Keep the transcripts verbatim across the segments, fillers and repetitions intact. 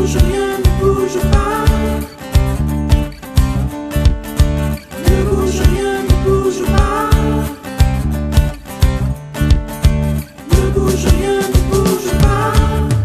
bouge rien, ne bouge pas. Ne bouge rien, ne bouge pas. Ne bouge rien, ne bouge pas.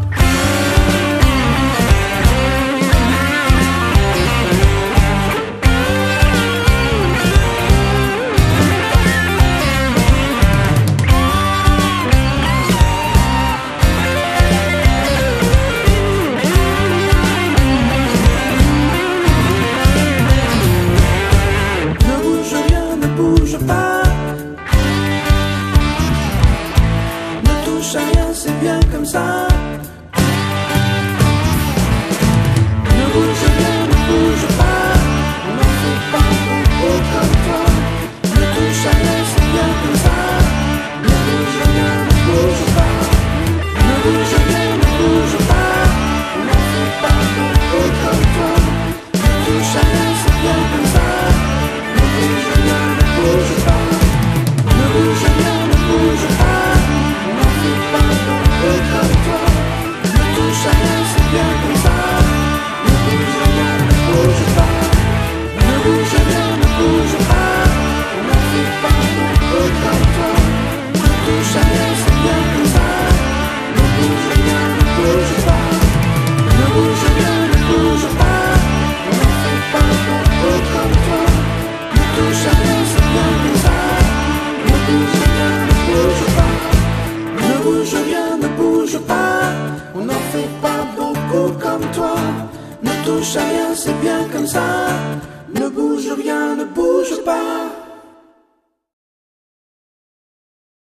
Bouge pas, ne touche à rien, c'est bien comme ça. Ne bouge rien, ne bouge pas, on n'en fait pas beaucoup comme toi. Ne touche à rien, c'est bien comme ça. Ne bouge rien, ne bouge pas. Ne bouge rien, ne bouge pas, on n'en fait pas beaucoup comme toi. Ne touche à rien, c'est bien comme ça. Ne bouge rien, ne bouge pas. Ne bouge rien, ne bouge pas. On n'en fait pas beaucoup comme toi. Ne touche à rien, c'est bien comme ça. Ne bouge rien, ne bouge pas. Ne bouge rien, ne bouge pas. On n'en fait pas beaucoup comme toi. Ne touche à rien, c'est bien comme ça. Ne bouge rien, ne bouge pas. Ne bouge rien, ne bouge pas. On n'en fait pas beaucoup comme toi. Ne touche à rien, c'est bien comme ça. Ne bouge rien, ne bouge pas. Ne bouge rien, ne bouge pas. On n'en fait pas beaucoup comme toi. Ne touche à rien, c'est bien comme ça. Ne bouge rien, ne bouge pas.